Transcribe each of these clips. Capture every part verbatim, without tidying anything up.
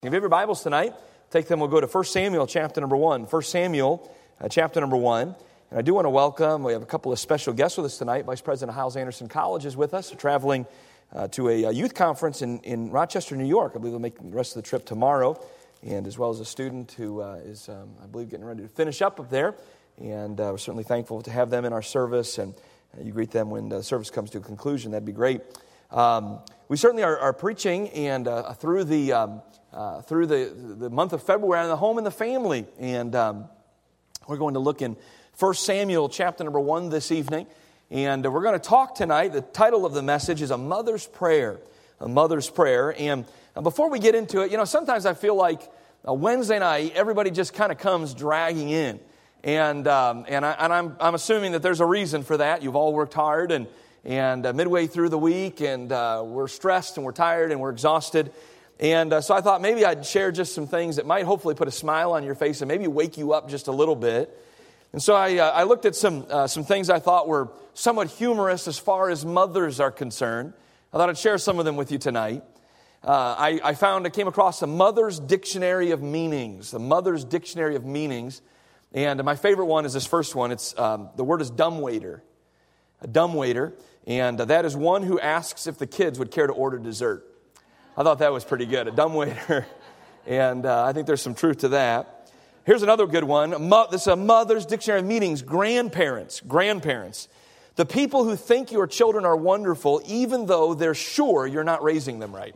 If you have your Bibles tonight, take them. We'll go to First Samuel chapter number one. First Samuel uh, chapter number one. And I do want to welcome, we have a couple of special guests with us tonight. Vice President Hyles Anderson College is with us. They're traveling uh, to a, a youth conference in, in Rochester, New York. I believe they'll make the rest of the trip tomorrow. And as well as a student who uh, is, um, I believe, getting ready to finish up up there. And uh, we're certainly thankful to have them in our service. And uh, you greet them when the service comes to a conclusion. That'd be great. Um, we certainly are, are preaching and uh, through the... Um, Uh, through the, the month of February on the home and the family. And um, we're going to look in First Samuel chapter number one this evening. And uh, we're going to talk tonight. The title of the message is A Mother's Prayer. A Mother's Prayer. And uh, before we get into it, you know, sometimes I feel like a Wednesday night, everybody just kind of comes dragging in. And um, and, I, and I'm, I'm assuming that there's a reason for that. You've all worked hard and, and uh, midway through the week, and uh, we're stressed and we're tired and we're exhausted. And uh, so I thought maybe I'd share just some things that might hopefully put a smile on your face and maybe wake you up just a little bit. And so I, uh, I looked at some uh, some things I thought were somewhat humorous as far as mothers are concerned. I thought I'd share some of them with you tonight. Uh, I, I found, I came across a Mother's Dictionary of Meanings, the Mother's Dictionary of Meanings. And my favorite one is this first one. It's um, the word is dumbwaiter, a dumbwaiter. And uh, that is one who asks if the kids would care to order dessert. I thought that was pretty good, a dumbwaiter, and uh, I think there's some truth to that. Here's another good one. Mo- this is a Mother's Dictionary of Meanings. Grandparents, grandparents. The people who think your children are wonderful, even though they're sure you're not raising them right.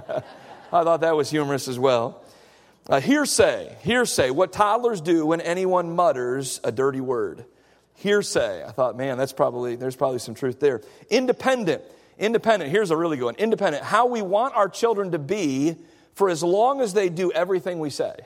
I thought that was humorous as well. Uh, hearsay, hearsay. What toddlers do when anyone mutters a dirty word. Hearsay. I thought, man, that's probably there's probably some truth there. Independent. Independent, here's a really good one. Independent, how we want our children to be for as long as they do everything we say.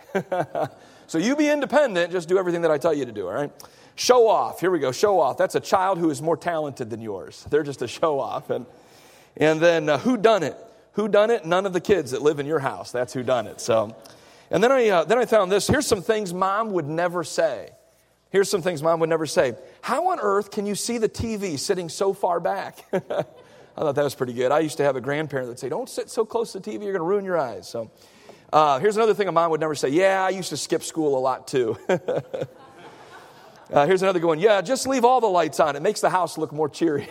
So you be independent, just do everything that I tell you to do, all right? Show off, here we go, show off. That's a child who is more talented than yours. They're just a show off. And, and then uh, who done it? Who done it? None of the kids that live in your house. That's who done it. So, and then I, uh, then I found this. Here's some things mom would never say. Here's some things mom would never say. How on earth can you see the T V sitting so far back? I thought that was pretty good. I used to have a grandparent that would say, don't sit so close to the T V, you're going to ruin your eyes. So uh, here's another thing a mom would never say. Yeah, I used to skip school a lot too. uh, here's another good one. Yeah, just leave all the lights on. It makes the house look more cheery.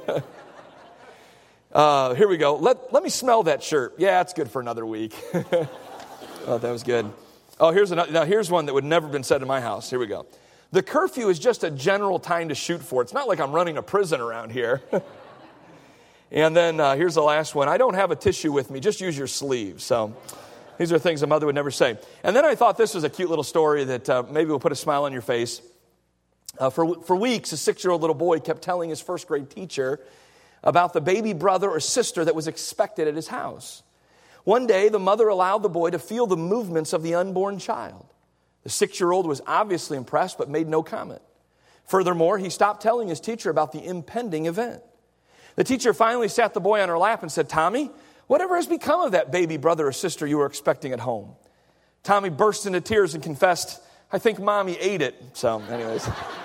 uh, here we go. Let, let me smell that shirt. Yeah, it's good for another week. Oh, that was good. Oh, here's another. Now here's one that would never have been said in my house. Here we go. The curfew is just a general time to shoot for. It's not like I'm running a prison around here. And then uh, here's the last one. I don't have a tissue with me. Just use your sleeve. So these are things a mother would never say. And then I thought this was a cute little story that uh, maybe will put a smile on your face. Uh, for, for weeks, a six-year-old little boy kept telling his first grade teacher about the baby brother or sister that was expected at his house. One day, the mother allowed the boy to feel the movements of the unborn child. The six-year-old was obviously impressed but made no comment. Furthermore, he stopped telling his teacher about the impending event. The teacher finally sat the boy on her lap and said, Tommy, whatever has become of that baby brother or sister you were expecting at home? Tommy burst into tears and confessed, I think Mommy ate it. So anyways.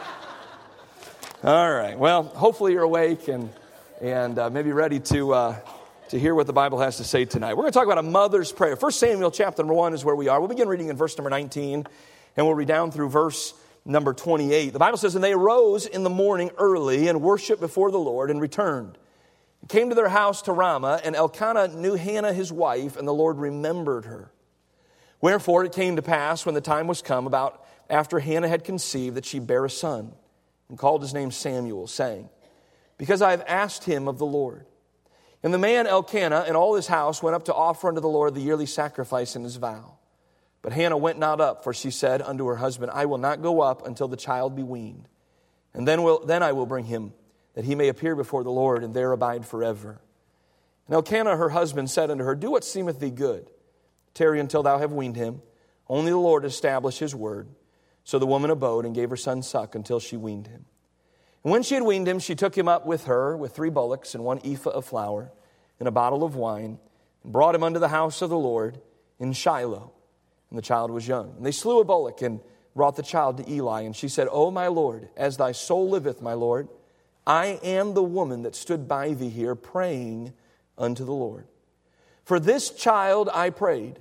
All right. Well, hopefully you're awake and and uh, maybe ready to uh, to hear what the Bible has to say tonight. We're going to talk about a mother's prayer. First Samuel chapter number one is where we are. We'll begin reading in verse number nineteen, and we'll read down through verse number twenty-eight. The Bible says, and they arose in the morning early and worshiped before the Lord and returned. Came to their house to Ramah, and Elkanah knew Hannah his wife, and the Lord remembered her. Wherefore it came to pass, when the time was come, about after Hannah had conceived, that she bare a son, and called his name Samuel, saying, Because I have asked him of the Lord. And the man Elkanah and all his house went up to offer unto the Lord the yearly sacrifice and his vow. But Hannah went not up, for she said unto her husband, I will not go up until the child be weaned, and then will then I will bring him, that he may appear before the Lord, and there abide forever. And Elkanah her husband said unto her, Do what seemeth thee good. Tarry until thou have weaned him. Only the Lord established his word. So the woman abode, and gave her son suck until she weaned him. And when she had weaned him, she took him up with her, with three bullocks, and one ephah of flour, and a bottle of wine, and brought him unto the house of the Lord in Shiloh. And the child was young. And they slew a bullock, and brought the child to Eli. And she said, O my Lord, as thy soul liveth, my Lord, I am the woman that stood by thee here praying unto the Lord. For this child I prayed,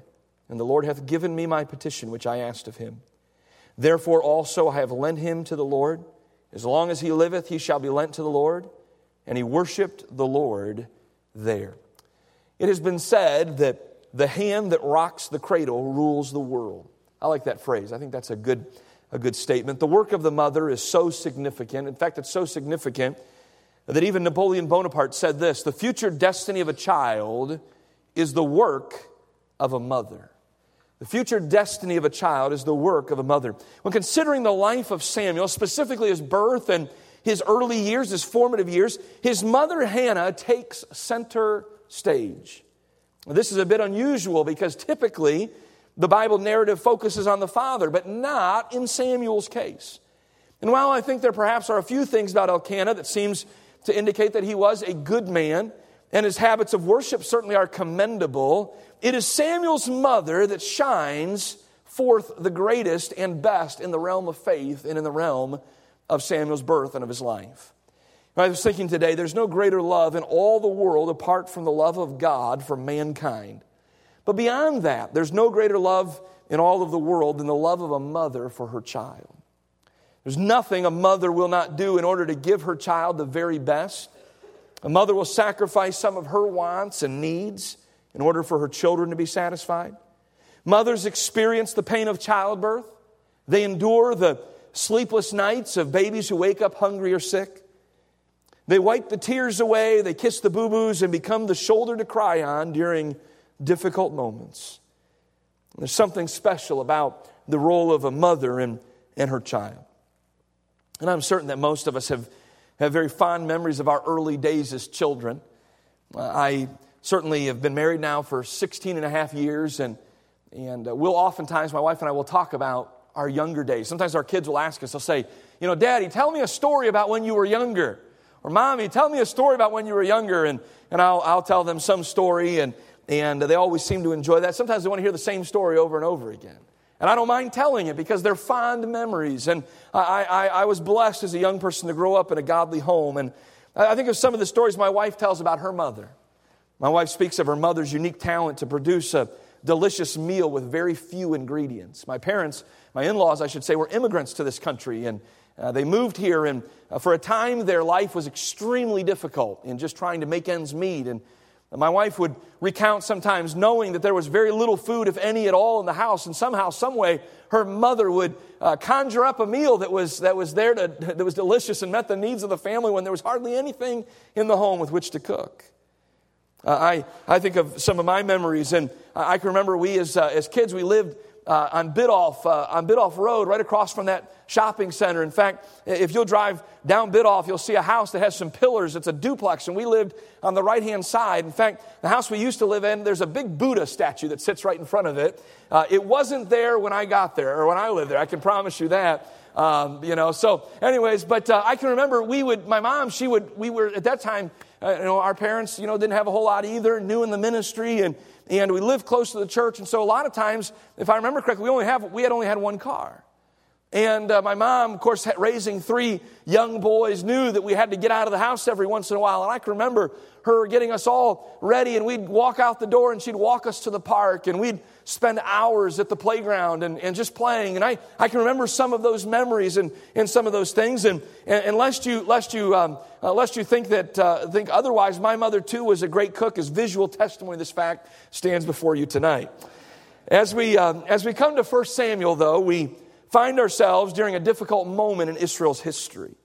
and the Lord hath given me my petition which I asked of him. Therefore also I have lent him to the Lord. As long as he liveth, he shall be lent to the Lord. And he worshiped the Lord there. It has been said that the hand that rocks the cradle rules the world. I like that phrase. I think that's a good, a good statement. The work of the mother is so significant. In fact, it's so significant that even Napoleon Bonaparte said this: the future destiny of a child is the work of a mother. The future destiny of a child is the work of a mother. When considering the life of Samuel, specifically his birth and his early years, his formative years, his mother Hannah takes center stage. This is a bit unusual because typically the Bible narrative focuses on the father, but not in Samuel's case. And while I think there perhaps are a few things about Elkanah that seems to indicate that he was a good man, and his habits of worship certainly are commendable, it is Samuel's mother that shines forth the greatest and best in the realm of faith and in the realm of Samuel's birth and of his life. I was thinking today, there's no greater love in all the world apart from the love of God for mankind. But beyond that, there's no greater love in all of the world than the love of a mother for her child. There's nothing a mother will not do in order to give her child the very best. A mother will sacrifice some of her wants and needs in order for her children to be satisfied. Mothers experience the pain of childbirth. They endure the sleepless nights of babies who wake up hungry or sick. They wipe the tears away, they kiss the boo-boos, and become the shoulder to cry on during difficult moments. There's something special about the role of a mother and, and her child. And I'm certain that most of us have, have very fond memories of our early days as children. Uh, I certainly have been married now for sixteen and a half years, and, and uh, we'll oftentimes, my wife and I will talk about our younger days. Sometimes our kids will ask us, they'll say, you know, Daddy, tell me a story about when you were younger. Or Mommy, tell me a story about when you were younger. And, and I'll, I'll tell them some story, and, and they always seem to enjoy that. Sometimes they want to hear the same story over and over again. And I don't mind telling it because they're fond memories. And I, I, I was blessed as a young person to grow up in a godly home. And I think of some of the stories my wife tells about her mother. My wife speaks of her mother's unique talent to produce a delicious meal with very few ingredients. My parents, my in-laws, I should say, were immigrants to this country. And uh, they moved here. And uh, for a time, their life was extremely difficult in just trying to make ends meet. And my wife would recount sometimes knowing that there was very little food, if any at all, in the house, and somehow, some way, her mother would uh, conjure up a meal that was that was there to that was delicious and met the needs of the family when there was hardly anything in the home with which to cook. Uh, I I think of some of my memories, and I can remember we as uh, as kids we lived uh, on Biddulph uh, on Biddulph Road, right across from that shopping center. In fact, if you'll drive down Biddulph, you'll see a house that has some pillars. It's a duplex, and we lived on the right-hand side. In fact, the house we used to live in, there's a big Buddha statue that sits right in front of it. Uh, it wasn't there when I got there, or when I lived there. I can promise you that. Um, you know, so anyways, but uh, I can remember we would, my mom, she would, we were, at that time, uh, you know, our parents, you know, didn't have a whole lot either, new in the ministry, and and we lived close to the church, and so a lot of times, if I remember correctly, we only have, we had only had one car. And uh, my mom, of course, raising three young boys, knew that we had to get out of the house every once in a while. And I can remember her getting us all ready, and we'd walk out the door, and she'd walk us to the park, and we'd spend hours at the playground and, and just playing. And I, I can remember some of those memories and, and some of those things. And, and, and lest you lest you um, uh, lest you think that uh, think otherwise, my mother too was a great cook. As visual testimony, this fact stands before you tonight. As we um, as we come to First Samuel, though, we find ourselves during a difficult moment in Israel's history.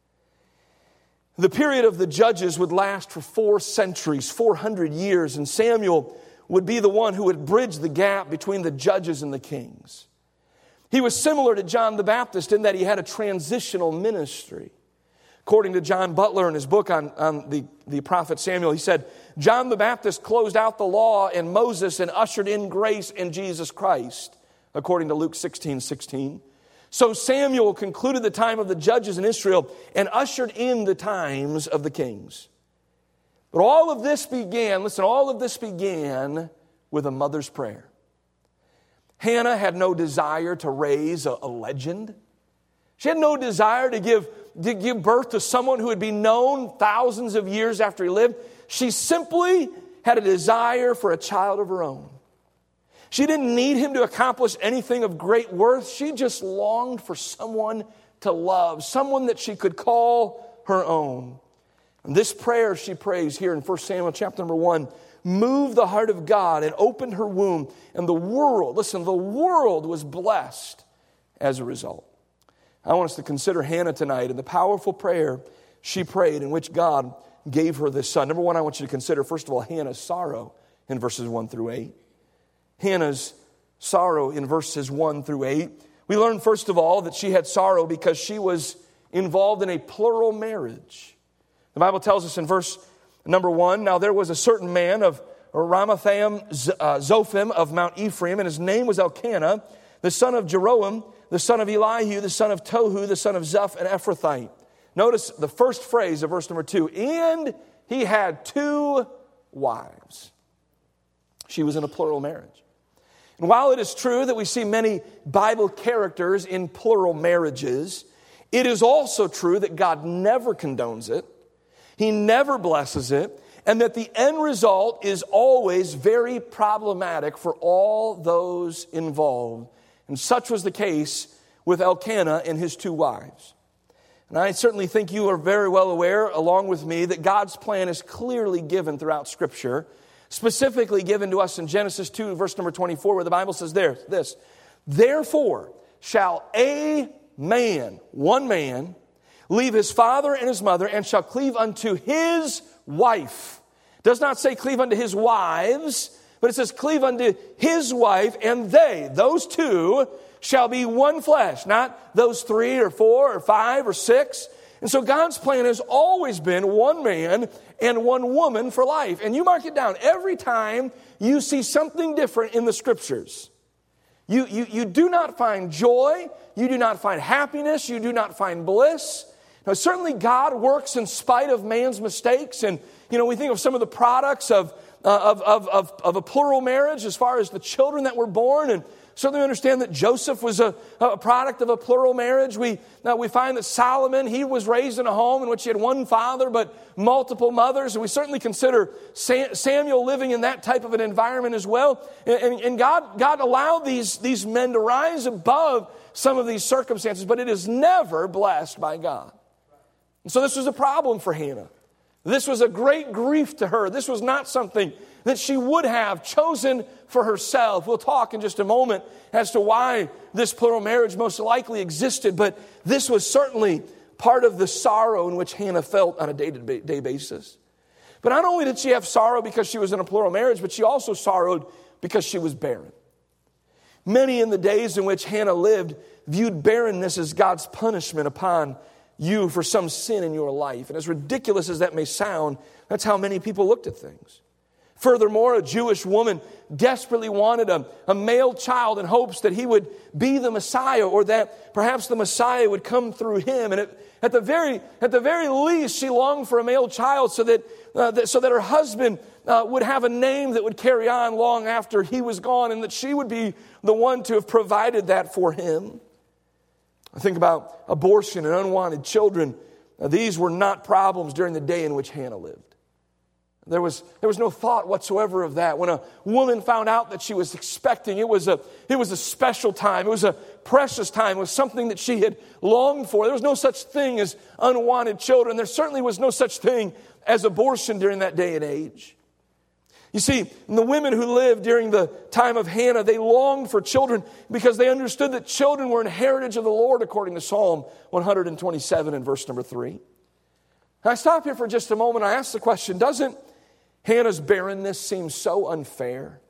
The period of the judges would last for four centuries, four hundred years, and Samuel would be the one who would bridge the gap between the judges and the kings. He was similar to John the Baptist in that he had a transitional ministry. According to John Butler in his book on, on the, the prophet Samuel, he said, John the Baptist closed out the law and Moses and ushered in grace in Jesus Christ, according to Luke sixteen sixteen. So Samuel concluded the time of the judges in Israel and ushered in the times of the kings. But all of this began, listen, all of this began with a mother's prayer. Hannah had no desire to raise a, a legend. She had no desire to give, to give birth to someone who would be known thousands of years after he lived. She simply had a desire for a child of her own. She didn't need him to accomplish anything of great worth. She just longed for someone to love, someone that she could call her own. And this prayer she prays here in First Samuel chapter number one moved the heart of God and opened her womb. And the world, listen, the world was blessed as a result. I want us to consider Hannah tonight and the powerful prayer she prayed in which God gave her this son. Number one, I want you to consider, first of all, Hannah's sorrow in verses one through eight. Hannah's sorrow in verses one through eight. We learn, first of all, that she had sorrow because she was involved in a plural marriage. The Bible tells us in verse number one, now there was a certain man of Ramathaim Zophim of Mount Ephraim, and his name was Elkanah, the son of Jeroam, the son of Elihu, the son of Tohu, the son of Zeph, an Ephrathite. Notice the first phrase of verse number two, and he had two wives. She was in a plural marriage. And while it is true that we see many Bible characters in plural marriages, it is also true that God never condones it. He never blesses it. And that the end result is always very problematic for all those involved. And such was the case with Elkanah and his two wives. And I certainly think you are very well aware, along with me, that God's plan is clearly given throughout Scripture. Specifically given to us in Genesis two, verse number twenty-four, where the Bible says there, this, therefore shall a man, one man, leave his father and his mother, and shall cleave unto his wife. It does not say cleave unto his wives, but it says cleave unto his wife, and they, those two, shall be one flesh, not those three or four or five or six. And so God's plan has always been one man and one woman for life. And you mark it down. Every time you see something different in the Scriptures, you, you, you do not find joy, you do not find happiness, you do not find bliss. Now, certainly God works in spite of man's mistakes. And, you know, we think of some of the products of, uh, of, of, of, of a plural marriage as far as the children that were born. And certainly understand that Joseph was a, a product of a plural marriage. We, uh, we find that Solomon, he was raised in a home in which he had one father but multiple mothers. And we certainly consider Sam, Samuel living in that type of an environment as well. And, and, and God, God allowed these, these men to rise above some of these circumstances, but it is never blessed by God. And so this was a problem for Hannah. This was a great grief to her. This was not something that she would have chosen for herself. We'll talk in just a moment as to why this plural marriage most likely existed, but this was certainly part of the sorrow in which Hannah felt on a day-to-day basis. But not only did she have sorrow because she was in a plural marriage, but she also sorrowed because she was barren. Many in the days in which Hannah lived viewed barrenness as God's punishment upon you for some sin in your life. And as ridiculous as that may sound, that's how many people looked at things. Furthermore, a Jewish woman desperately wanted a, a male child in hopes that he would be the Messiah, or that perhaps the Messiah would come through him. And it, at the very at the very least, she longed for a male child so that, uh, that so that her husband uh, would have a name that would carry on long after he was gone, and that she would be the one to have provided that for him. I think about abortion and unwanted children. Now, these were not problems during the day in which Hannah lived. There was, there was no thought whatsoever of that. When a woman found out that she was expecting, it was a, it was a special time. It was a precious time. It was something that she had longed for. There was no such thing as unwanted children. There certainly was no such thing as abortion during that day and age. You see, the women who lived during the time of Hannah, they longed for children because they understood that children were an heritage of the Lord, according to Psalm one twenty-seven and verse number three. Now, I stop here for just a moment. I ask the question, doesn't Hannah's barrenness seem so unfair?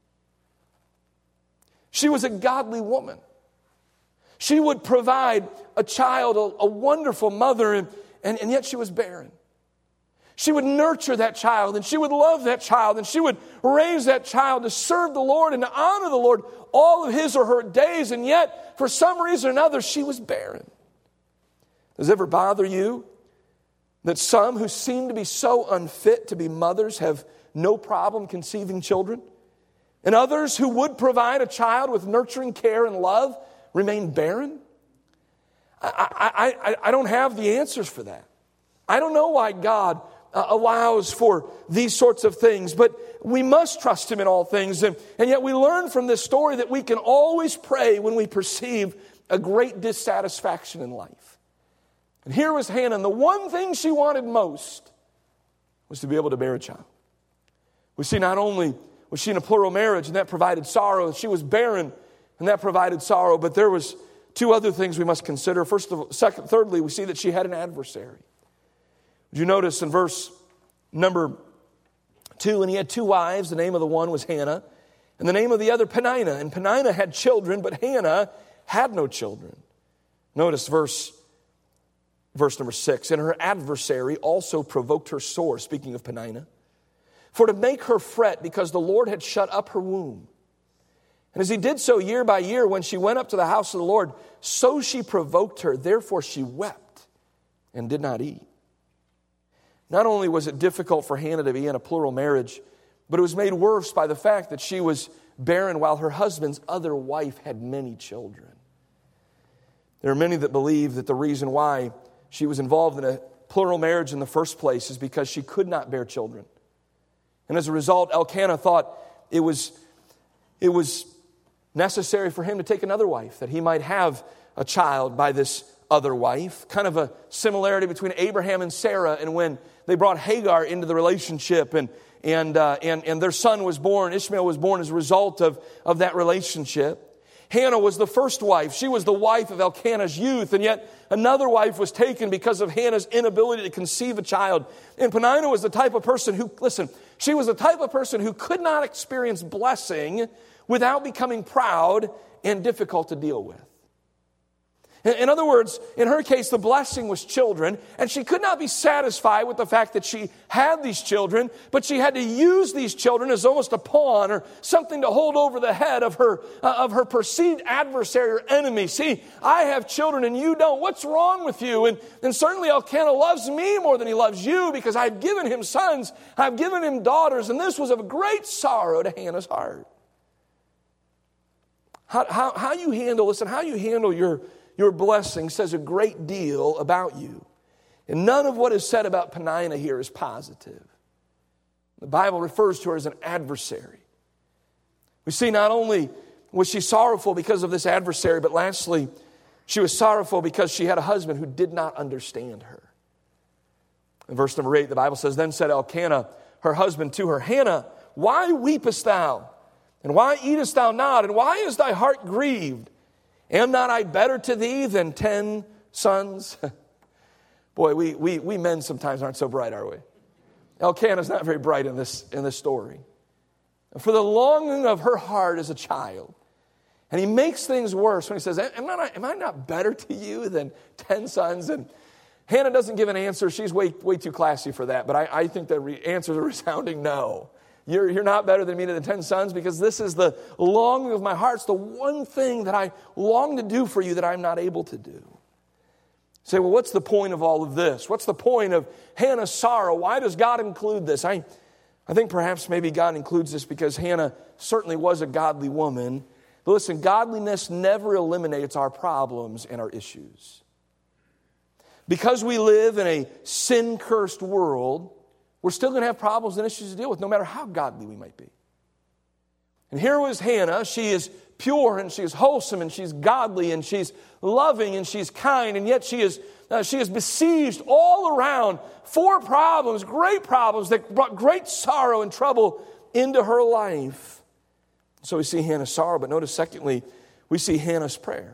She was a godly woman. She would provide a child, a, a wonderful mother, and, and, and yet she was barren. She would nurture that child, and she would love that child, and she would raise that child to serve the Lord and to honor the Lord all of his or her days, and yet, for some reason or another, she was barren. Does it ever bother you that some who seem to be so unfit to be mothers have no problem conceiving children, and others who would provide a child with nurturing care and love remain barren? I, I, I, I don't have the answers for that. I don't know why God uh, allows for these sorts of things. But we must trust Him in all things. And, and yet we learn from this story that we can always pray when we perceive a great dissatisfaction in life. And here was Hannah, and the one thing she wanted most was to be able to bear a child. We see not only was she in a plural marriage, and that provided sorrow, she was barren, and that provided sorrow, but there was two other things we must consider. First of all, second, thirdly, we see that she had an adversary. Did you notice in verse number two, and he had two wives, the name of the one was Hannah, and the name of the other Peninnah. And Peninnah had children, but Hannah had no children. Notice verse, verse number six. And her adversary also provoked her sore, speaking of Peninnah, for to make her fret, because the Lord had shut up her womb. And as he did so year by year, when she went up to the house of the Lord, so she provoked her. Therefore she wept and did not eat. Not only was it difficult for Hannah to be in a plural marriage, but it was made worse by the fact that she was barren while her husband's other wife had many children. There are many that believe that the reason why she was involved in a plural marriage in the first place is because she could not bear children. And as a result, Elkanah thought it was, it was necessary for him to take another wife, that he might have a child by this other wife. Kind of a similarity between Abraham and Sarah, and when they brought Hagar into the relationship, and and uh, and, and their son was born, Ishmael was born as a result of, of that relationship. Hannah was the first wife. She was the wife of Elkanah's youth, and yet another wife was taken because of Hannah's inability to conceive a child. And Peninnah was the type of person who, listen, she was the type of person who could not experience blessing without becoming proud and difficult to deal with. In other words, in her case, the blessing was children, and she could not be satisfied with the fact that she had these children, but she had to use these children as almost a pawn or something to hold over the head of her uh, of her perceived adversary or enemy. See, I have children and you don't. What's wrong with you? And, and certainly Elkanah loves me more than he loves you, because I've given him sons, I've given him daughters, and this was of great sorrow to Hannah's heart. How, how, how you handle, listen, how you handle your Your blessing says a great deal about you. And none of what is said about Peninnah here is positive. The Bible refers to her as an adversary. We see not only was she sorrowful because of this adversary, but lastly, she was sorrowful because she had a husband who did not understand her. In verse number eight, the Bible says, Then said Elkanah, her husband, to her, Hannah, why weepest thou? And why eatest thou not? And why is thy heart grieved? Am not I better to thee than ten sons? Boy, we, we, we men sometimes aren't so bright, are we? Elkanah's not very bright in this, in this story. For the longing of her heart as a child. And he makes things worse when he says, am I, am I not better to you than ten sons? And Hannah doesn't give an answer. She's way, way too classy for that. But I, I think the re- answer is a resounding no. You're, you're not better than me than ten sons, because this is the longing of my heart. It's the one thing that I long to do for you that I'm not able to do. You say, well, what's the point of all of this? What's the point of Hannah's sorrow? Why does God include this? I, I think perhaps maybe God includes this because Hannah certainly was a godly woman. But listen, godliness never eliminates our problems and our issues. Because we live in a sin-cursed world, we're still going to have problems and issues to deal with, no matter how godly we might be. And here was Hannah. She is pure, and she is wholesome, and she's godly, and she's loving, and she's kind, and yet she is uh, she is besieged all around. Four problems, great problems that brought great sorrow and trouble into her life. So we see Hannah's sorrow, but notice secondly, we see Hannah's prayer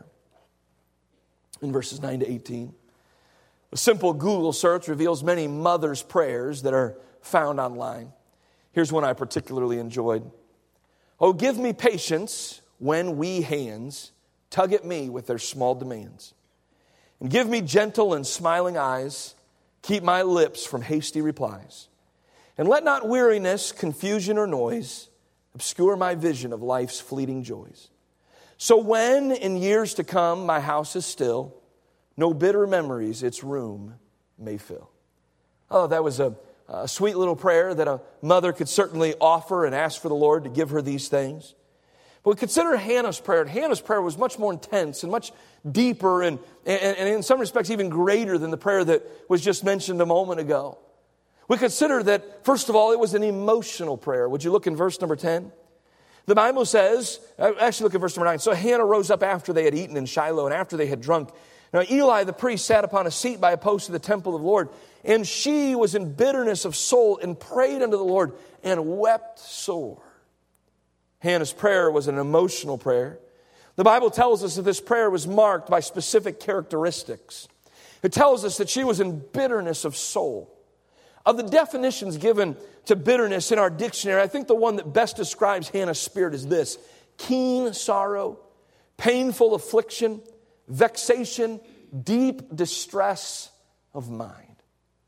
in verses nine to eighteen. A simple Google search reveals many mothers' prayers that are found online. Here's one I particularly enjoyed. Oh, give me patience when wee hands tug at me with their small demands. And give me gentle and smiling eyes. Keep my lips from hasty replies. And let not weariness, confusion, or noise obscure my vision of life's fleeting joys. So when in years to come my house is still, no bitter memories its room may fill. Oh, that was a, a sweet little prayer that a mother could certainly offer and ask for the Lord to give her these things. But we consider Hannah's prayer. And Hannah's prayer was much more intense and much deeper and, and, and in some respects even greater than the prayer that was just mentioned a moment ago. We consider that, first of all, it was an emotional prayer. Would you look in verse number ten? The Bible says, actually look at verse number nine. So Hannah rose up after they had eaten in Shiloh and after they had drunk. Now Eli the priest sat upon a seat by a post of the temple of the Lord, and she was in bitterness of soul and prayed unto the Lord and wept sore. Hannah's prayer was an emotional prayer. The Bible tells us that this prayer was marked by specific characteristics. It tells us that she was in bitterness of soul. Of the definitions given to bitterness in our dictionary, I think the one that best describes Hannah's spirit is this: keen sorrow, painful affliction, vexation, deep distress of mind.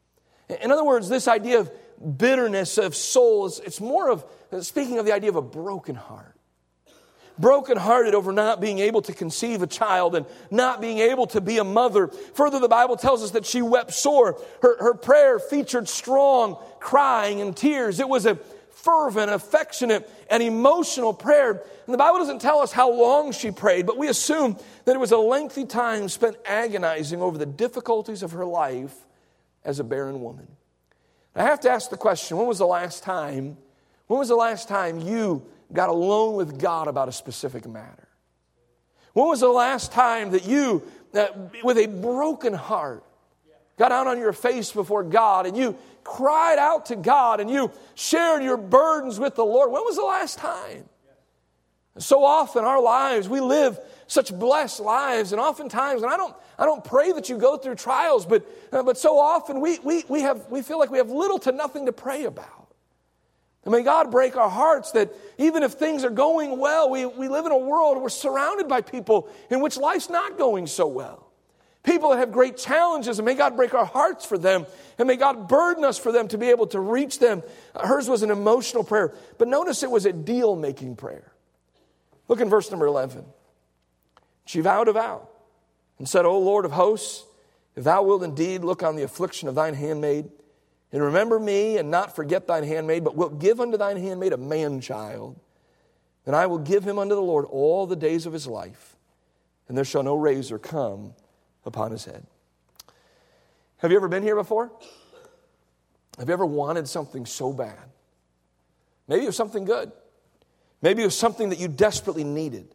In other words, this idea of bitterness of soul, is it's more of, speaking of the idea of a broken heart. Brokenhearted over not being able to conceive a child and not being able to be a mother. Further, the Bible tells us that she wept sore. Her, her prayer featured strong crying and tears. It was a fervent, affectionate, and emotional prayer. And the Bible doesn't tell us how long she prayed, but we assume that it was a lengthy time spent agonizing over the difficulties of her life as a barren woman. I have to ask the question, when was the last time, when was the last time you got alone with God about a specific matter? When was the last time that you, uh, with a broken heart, got out on your face before God and you cried out to God and you shared your burdens with the Lord? When was the last time? So often our lives, we live such blessed lives, and oftentimes, and I don't, I don't pray that you go through trials, but, uh, but so often we, we, we, have, we feel like we have little to nothing to pray about. And may God break our hearts that even if things are going well, we, we live in a world where we're surrounded by people in which life's not going so well. People that have great challenges, and may God break our hearts for them, and may God burden us for them to be able to reach them. Uh, hers was an emotional prayer, but notice it was a deal-making prayer. Look in verse number eleven. She vowed a vow and said, O Lord of hosts, if thou wilt indeed look on the affliction of thine handmaid, and remember me, and not forget thine handmaid, but wilt give unto thine handmaid a man-child, then I will give him unto the Lord all the days of his life, and there shall no razor come upon his head. Have you ever been here before? Have you ever wanted something so bad? Maybe it was something good. Maybe it was something that you desperately needed.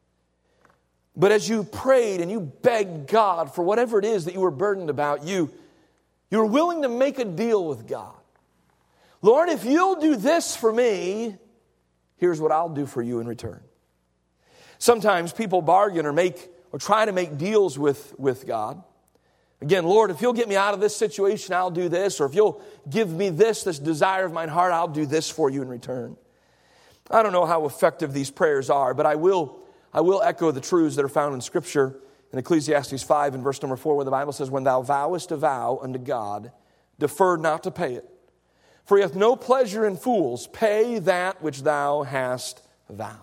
But as you prayed and you begged God for whatever it is that you were burdened about, you You were willing to make a deal with God. Lord, if you'll do this for me, here's what I'll do for you in return. Sometimes people bargain or make or try to make deals with, with God. Again, Lord, if you'll get me out of this situation, I'll do this. Or if you'll give me this, this desire of mine heart, I'll do this for you in return. I don't know how effective these prayers are, but I will, I will echo the truths that are found in Scripture. In Ecclesiastes five and verse number four, where the Bible says, when thou vowest a vow unto God, defer not to pay it. For he hath no pleasure in fools. Pay that which thou hast vowed.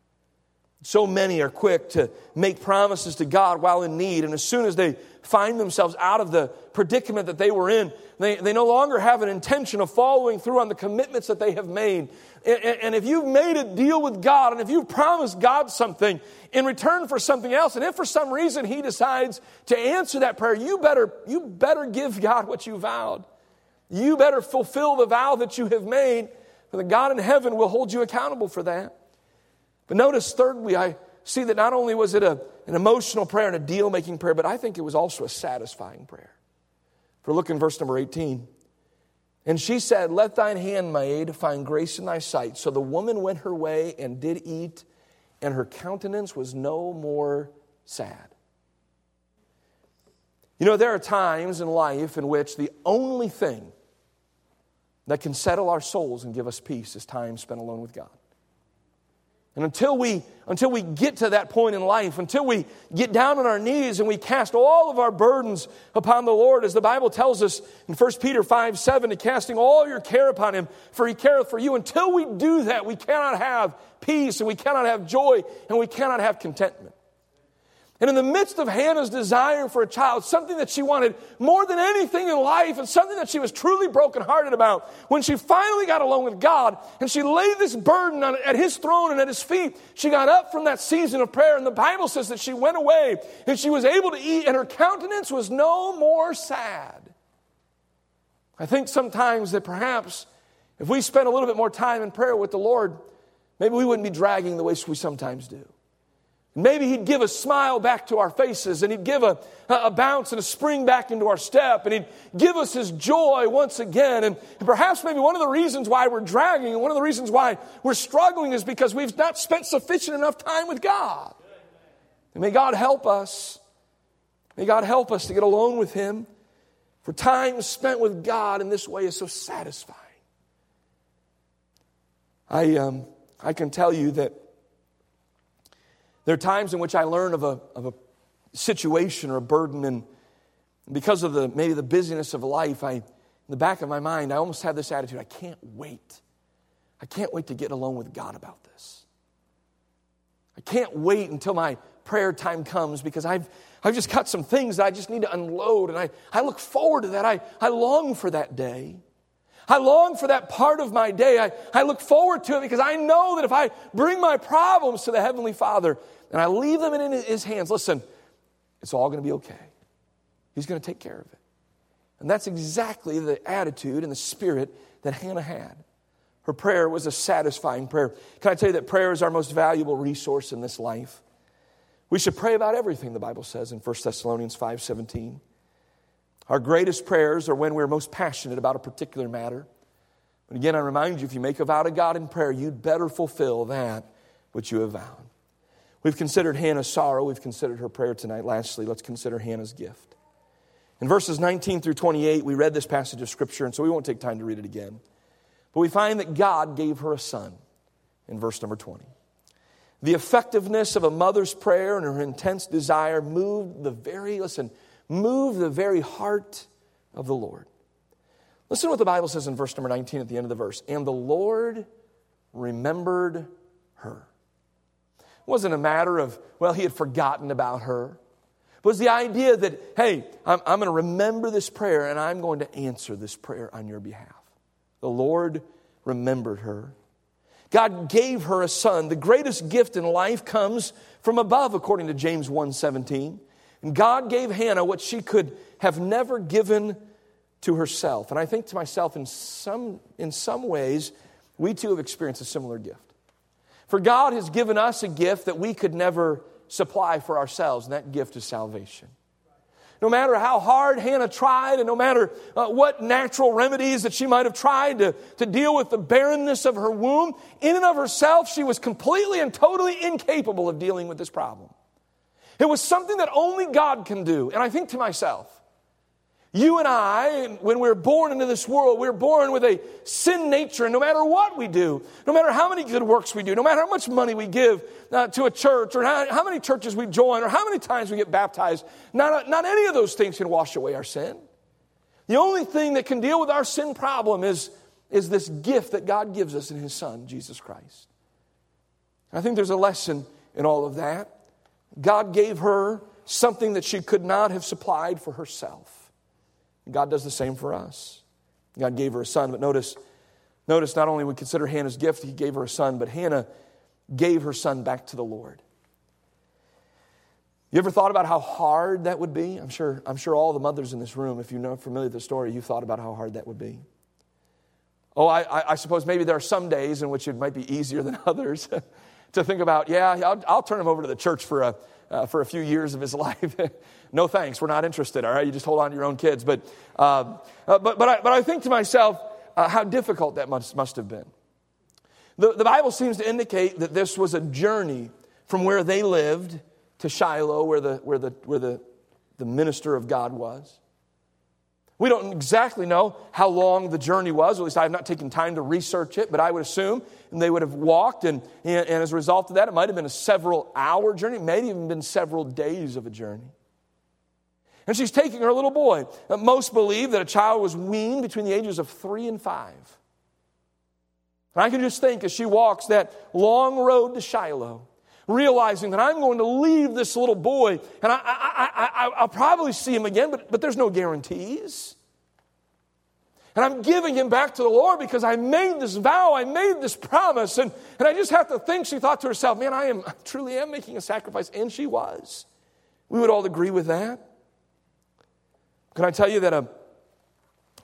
So many are quick to make promises to God while in need, and as soon as they find themselves out of the predicament that they were in, they, they no longer have an intention of following through on the commitments that they have made. And, and if you've made a deal with God, and if you've promised God something in return for something else, and if for some reason He decides to answer that prayer, you better, you better give God what you vowed. You better fulfill the vow that you have made, for the God in heaven will hold you accountable for that. But notice, thirdly, I see that not only was it a, an emotional prayer and a deal-making prayer, but I think it was also a satisfying prayer. For look in verse number eighteen. And she said, let thine handmaid find grace in thy sight. So the woman went her way and did eat, and her countenance was no more sad. You know, there are times in life in which the only thing that can settle our souls and give us peace is time spent alone with God. And until we, until we get to that point in life, until we get down on our knees and we cast all of our burdens upon the Lord, as the Bible tells us in First Peter five seven, to casting all your care upon Him, for He careth for you. Until we do that, we cannot have peace, and we cannot have joy, and we cannot have contentment. And in the midst of Hannah's desire for a child, something that she wanted more than anything in life, and something that she was truly brokenhearted about, when she finally got alone with God and she laid this burden on, at His throne and at His feet, she got up from that season of prayer, and the Bible says that she went away and she was able to eat, and her countenance was no more sad. I think sometimes that perhaps if we spent a little bit more time in prayer with the Lord, maybe we wouldn't be dragging the way we sometimes do. Maybe He'd give a smile back to our faces, and He'd give a, a bounce and a spring back into our step, and He'd give us His joy once again. And, and perhaps maybe one of the reasons why we're dragging and one of the reasons why we're struggling is because we've not spent sufficient enough time with God. And may God help us. May God help us to get alone with Him. For time spent with God in this way is so satisfying. I, um, I can tell you that there are times in which I learn of a, of a situation or a burden, and because of the maybe the busyness of life, I, in the back of my mind, I almost have this attitude, I can't wait. I can't wait to get alone with God about this. I can't wait until my prayer time comes because I've, I've just got some things that I just need to unload, and I, I look forward to that. I, I long for that day. I long for that part of my day. I, I look forward to it because I know that if I bring my problems to the Heavenly Father and I leave them in His hands, listen, it's all going to be okay. He's going to take care of it. And that's exactly the attitude and the spirit that Hannah had. Her prayer was a satisfying prayer. Can I tell you that prayer is our most valuable resource in this life? We should pray about everything, the Bible says in First Thessalonians five seventeen. Our greatest prayers are when we're most passionate about a particular matter. But again, I remind you, if you make a vow to God in prayer, you'd better fulfill that which you have vowed. We've considered Hannah's sorrow. We've considered her prayer tonight. Lastly, let's consider Hannah's gift. In verses nineteen through twenty-eight, we read this passage of Scripture, and so we won't take time to read it again. But we find that God gave her a son in verse number twenty. The effectiveness of a mother's prayer and her intense desire moved the very, listen, moved the very heart of the Lord. Listen to what the Bible says in verse number nineteen at the end of the verse. And the Lord remembered her. It wasn't a matter of, well, He had forgotten about her. It was the idea that, hey, I'm, I'm going to remember this prayer and I'm going to answer this prayer on your behalf. The Lord remembered her. God gave her a son. The greatest gift in life comes from above, according to James one seventeen. And God gave Hannah what she could have never given to herself. And I think to myself, in some, in some ways, we too have experienced a similar gift. For God has given us a gift that we could never supply for ourselves, and that gift is salvation. No matter how hard Hannah tried, and no matter uh, what natural remedies that she might have tried to, to deal with the barrenness of her womb, in and of herself, she was completely and totally incapable of dealing with this problem. It was something that only God can do. And I think to myself, you and I, when we're born into this world, we're born with a sin nature. And no matter what we do, no matter how many good works we do, no matter how much money we give uh, to a church, or how, how many churches we join, or how many times we get baptized, not, not any of those things can wash away our sin. The only thing that can deal with our sin problem is, is this gift that God gives us in His Son, Jesus Christ. I think there's a lesson in all of that. God gave her something that she could not have supplied for herself. God does the same for us. God gave her a son, but notice, notice not only we consider Hannah's gift, He gave her a son, but Hannah gave her son back to the Lord. You ever thought about how hard that would be? I'm sure, I'm sure all the mothers in this room, if you're not familiar with the story, you've thought about how hard that would be. Oh, I, I, I suppose maybe there are some days in which it might be easier than others to think about, yeah, I'll, I'll turn him over to the church for a Uh, for a few years of his life. No thanks, we're not interested, all right? You just hold on to your own kids. But uh, uh, but but I, but I think to myself, uh, how difficult that must, must have been. The, the Bible seems to indicate that this was a journey from where they lived to Shiloh, where the where the where the, the minister of God was. We don't exactly know how long the journey was. At least I have not taken time to research it, but I would assume and they would have walked, and, and, and as a result of that, it might have been a several-hour journey. It may have even been several days of a journey. And she's taking her little boy. Most believe that a child was weaned between the ages of three and five. And I can just think as she walks that long road to Shiloh, realizing that I'm going to leave this little boy, and I, I, I, I, I'll probably see him again, but, but there's no guarantees. And I'm giving him back to the Lord because I made this vow, I made this promise, and, and I just have to think, she thought to herself, man, I am I truly am making a sacrifice, and she was. We would all agree with that. Can I tell you that a,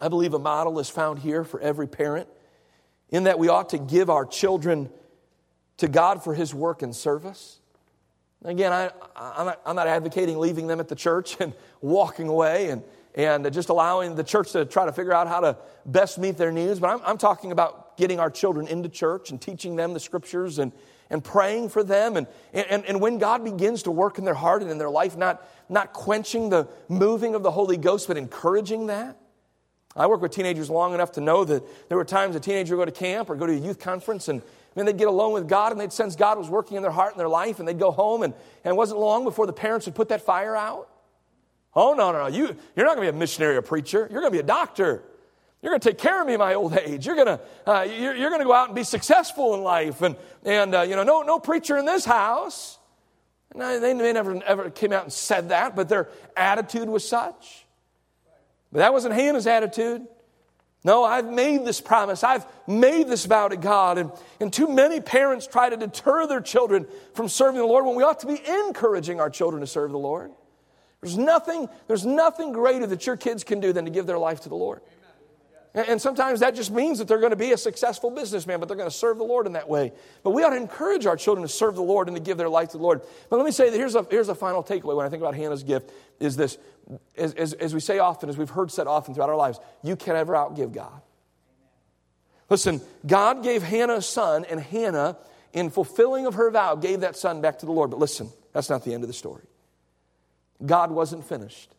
I believe a model is found here for every parent in that we ought to give our children to God for His work and service. Again, I, I'm, not, I'm not advocating leaving them at the church and walking away and, and just allowing the church to try to figure out how to best meet their needs. But I'm, I'm talking about getting our children into church and teaching them the Scriptures and, and praying for them. And, and, and when God begins to work in their heart and in their life, not, not quenching the moving of the Holy Ghost, but encouraging that. I work with teenagers long enough to know that there were times a teenager would go to camp or go to a youth conference and then they'd get alone with God and they'd sense God was working in their heart and their life and they'd go home and, and it wasn't long before the parents would put that fire out. Oh, no, no, no. You, you're not going to be a missionary or preacher. You're going to be a doctor. You're going to take care of me in my old age. You're going to uh, you're, you're going to go out and be successful in life. And, and uh, you know, no, no preacher in this house. And I, they, they never ever came out and said that, but their attitude was such. But that wasn't Hannah's attitude. No, I've made this promise. I've made this vow to God. And, and too many parents try to deter their children from serving the Lord when we ought to be encouraging our children to serve the Lord. There's nothing, there's nothing greater that your kids can do than to give their life to the Lord. And, and sometimes that just means that they're going to be a successful businessman, but they're going to serve the Lord in that way. But we ought to encourage our children to serve the Lord and to give their life to the Lord. But let me say that here's a, here's a final takeaway when I think about Hannah's gift is this. As, as, as we say often, as we've heard said often throughout our lives, you can never outgive God. Listen, God gave Hannah a son, and Hannah, in fulfilling of her vow, gave that son back to the Lord. But listen, that's not the end of the story. God wasn't finished.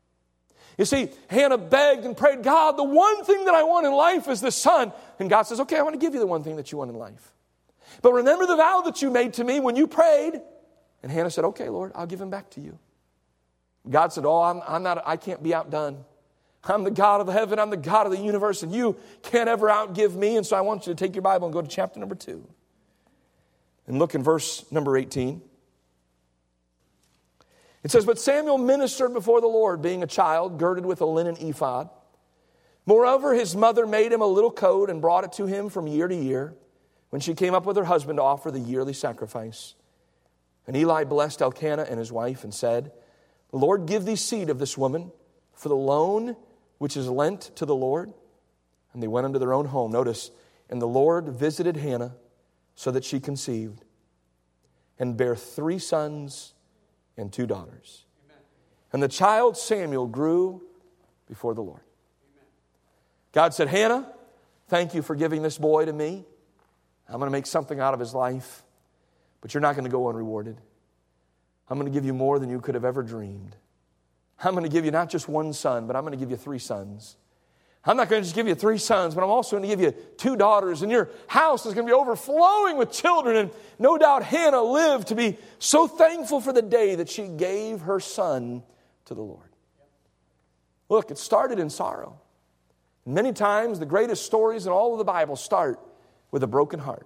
You see, Hannah begged and prayed, God, the one thing that I want in life is this son. And God says, okay, I want to give you the one thing that you want in life. But remember the vow that you made to me when you prayed. And Hannah said, okay, Lord, I'll give him back to you. God said, oh, I'm, I'm not, I can't be outdone. I'm the God of the heaven. I'm the God of the universe, and you can't ever outgive me. And so I want you to take your Bible and go to chapter number two. And look in verse number eighteen. It says, but Samuel ministered before the Lord, being a child, girded with a linen ephod. Moreover, his mother made him a little coat and brought it to him from year to year, when she came up with her husband to offer the yearly sacrifice. And Eli blessed Elkanah and his wife and said, the Lord give thee seed of this woman for the loan which is lent to the Lord. And they went unto their own home. Notice, and the Lord visited Hannah so that she conceived and bare three sons and two daughters. Amen. And the child Samuel grew before the Lord. Amen. God said, Hannah, thank you for giving this boy to me. I'm going to make something out of his life, but you're not going to go unrewarded. I'm going to give you more than you could have ever dreamed. I'm going to give you not just one son, but I'm going to give you three sons. I'm not going to just give you three sons, but I'm also going to give you two daughters. And your house is going to be overflowing with children. And no doubt Hannah lived to be so thankful for the day that she gave her son to the Lord. Look, it started in sorrow. Many times the greatest stories in all of the Bible start with a broken heart.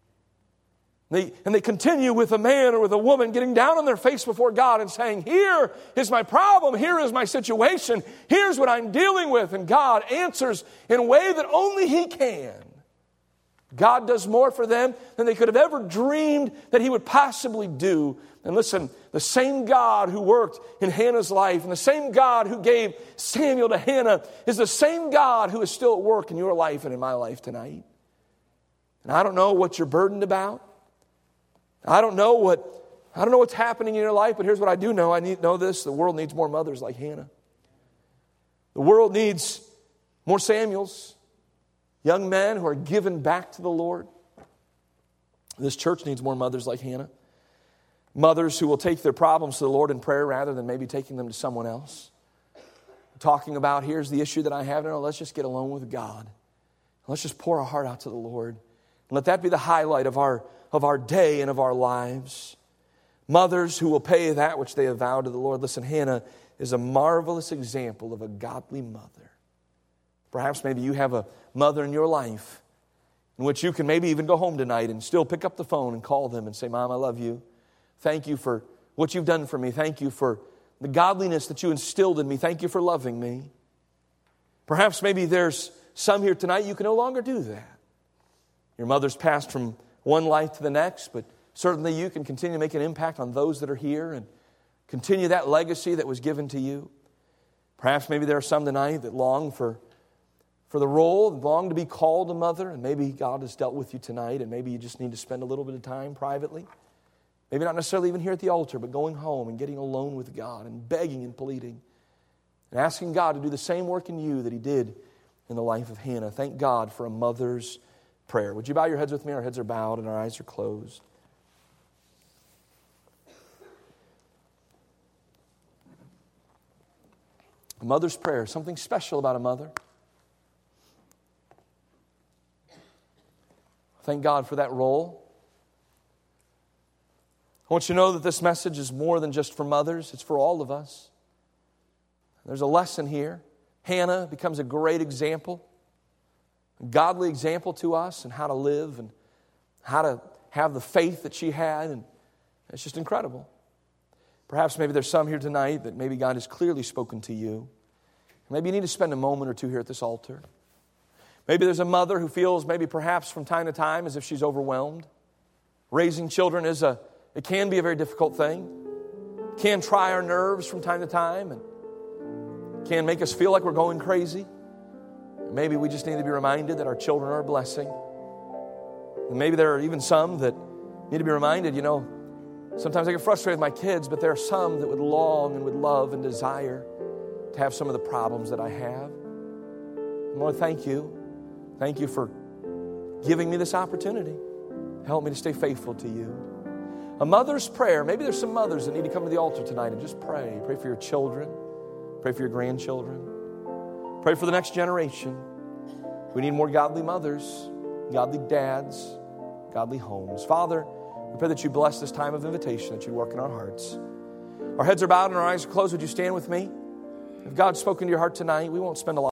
They, and they continue with a man or with a woman getting down on their face before God and saying, here is my problem, here is my situation, here's what I'm dealing with. And God answers in a way that only He can. God does more for them than they could have ever dreamed that He would possibly do. And listen, the same God who worked in Hannah's life and the same God who gave Samuel to Hannah is the same God who is still at work in your life and in my life tonight. And I don't know what you're burdened about. I don't know what I don't know what's happening in your life, but here's what I do know. I need to know this. The world needs more mothers like Hannah. The world needs more Samuels, young men who are given back to the Lord. This church needs more mothers like Hannah. Mothers who will take their problems to the Lord in prayer rather than maybe taking them to someone else. Talking about, here's the issue that I have. No, let's just get alone with God. Let's just pour our heart out to the Lord. And let that be the highlight of our of our day and of our lives. Mothers who will pay that which they have vowed to the Lord. Listen, Hannah is a marvelous example of a godly mother. Perhaps maybe you have a mother in your life in which you can maybe even go home tonight and still pick up the phone and call them and say, Mom, I love you. Thank you for what you've done for me. Thank you for the godliness that you instilled in me. Thank you for loving me. Perhaps maybe there's some here tonight you can no longer do that. Your mother's passed from one life to the next, but certainly you can continue to make an impact on those that are here and continue that legacy that was given to you. Perhaps maybe there are some tonight that long for for the role, long to be called a mother, and maybe God has dealt with you tonight, and maybe you just need to spend a little bit of time privately. Maybe not necessarily even here at the altar, but going home and getting alone with God and begging and pleading and asking God to do the same work in you that He did in the life of Hannah. Thank God for a mother's prayer. Would you bow your heads with me? Our heads are bowed and our eyes are closed. A mother's prayer, something special about a mother. Thank God for that role. I want you to know that this message is more than just for mothers. It's for all of us. There's a lesson here. Hannah becomes a great example, a godly example to us and how to live and how to have the faith that she had. And it's just incredible. Perhaps maybe there's some here tonight that maybe God has clearly spoken to you. Maybe you need to spend a moment or two here at this altar. Maybe there's a mother who feels maybe perhaps from time to time as if she's overwhelmed. Raising children is a, it can be a very difficult thing. It can try our nerves from time to time and can make us feel like we're going crazy. Maybe we just need to be reminded that our children are a blessing. And maybe there are even some that need to be reminded, you know, sometimes I get frustrated with my kids, but there are some that would long and would love and desire to have some of the problems that I have. And Lord, thank you. Thank you for giving me this opportunity. Help me to stay faithful to you. A mother's prayer. Maybe there's some mothers that need to come to the altar tonight and just pray. Pray for your children. Pray for your grandchildren. Pray for the next generation. We need more godly mothers, godly dads, godly homes. Father, we pray that you bless this time of invitation, that you work in our hearts. Our heads are bowed and our eyes are closed. Would you stand with me? If God's spoken to your heart tonight, we won't spend a lot